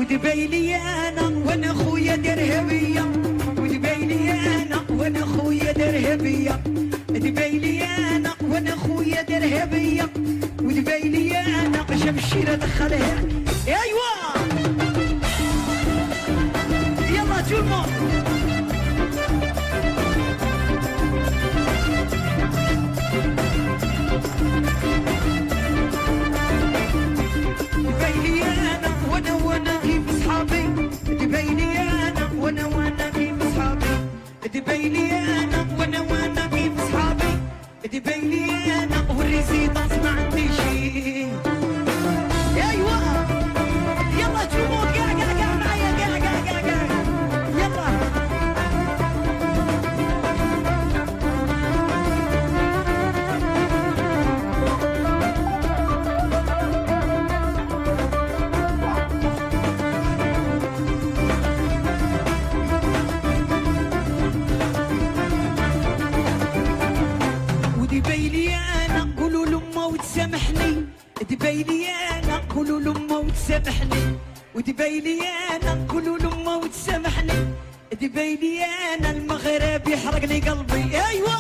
ودبيلي انا وانا خويا درهبيه، ودبيلي انا وانا خويا درهبيه، دبيلي انا وانا خويا درهبيه، ودبيلي انا شمشيره دخلها. ايوا يلا جولمون دبيلي انا وانا كيف صحابي، دبيلي انا وانا كيف صحابي، دبيلي انا وانا كيف صحابي، دبيلي انا والريزيدانس ما عندي شي. ايوا يلا جمهور قاع معايا قاع يلا دبيلي انا قولوا لامه وتسامحني، دبيلي انا قولوا لامه وتسامحني، ودبيلي انا قولوا لامه وتسامحني، دبيلي انا المغرب يحرق لي قلبي. ايوا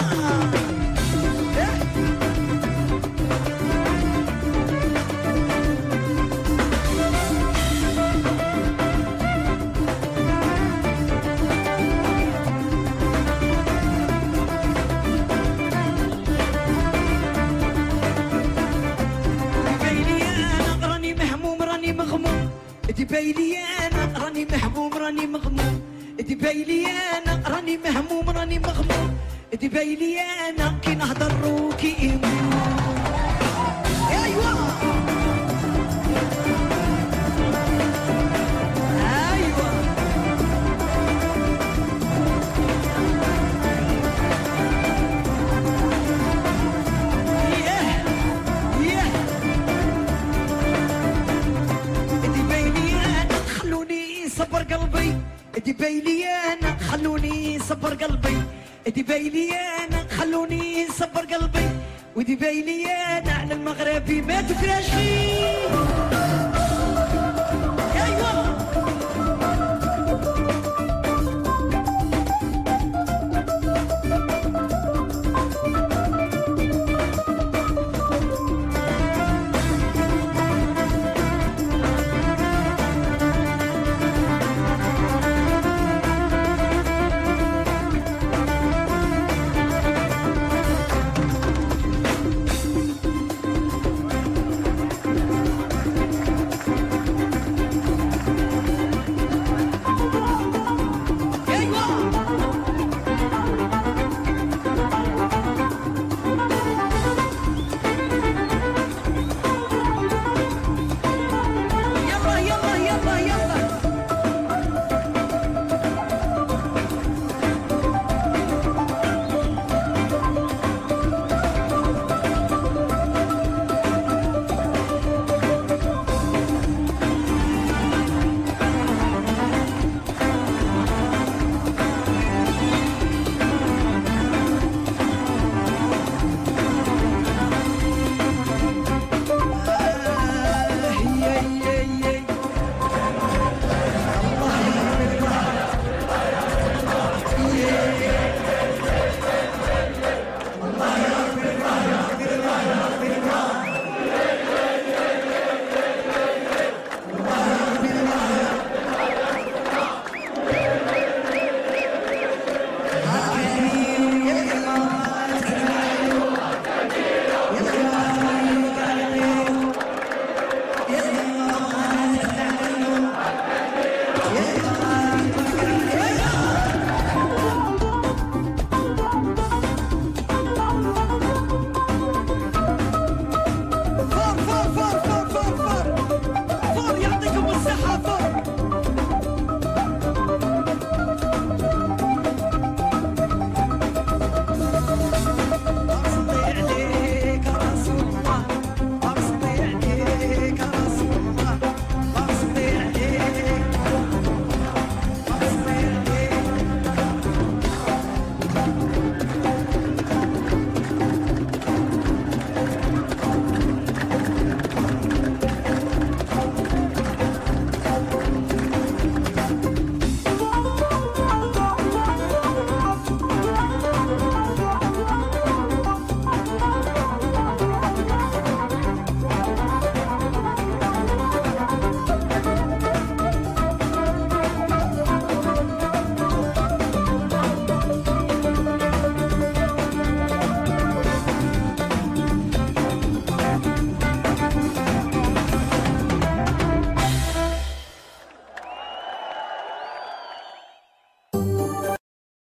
دبيلي انا راني مهموم راني مغموم، دبيلي انا راني مهموم راني مغموم، دبيلي انا كي نهضر روكي يموت. ايوا ايوا صبر قلبي، دبيلي انا خلوني صبر قلبي، دبيلي انا خلوني صبر قلبي، ودبيلي انا على المغربي ما تفراشي.